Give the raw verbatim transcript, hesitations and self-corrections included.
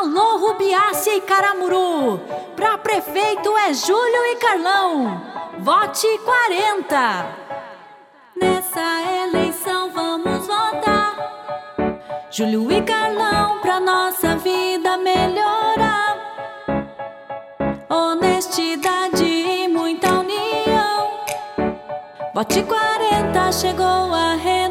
Alô, Rubiácea e Caramuru, pra prefeito é Júlio e Carlão, vote quarenta. Nessa eleição vamos votar Júlio e Carlão pra nossa vida melhorar. Honestidade e muita união, vote quarenta, chegou a reeleição.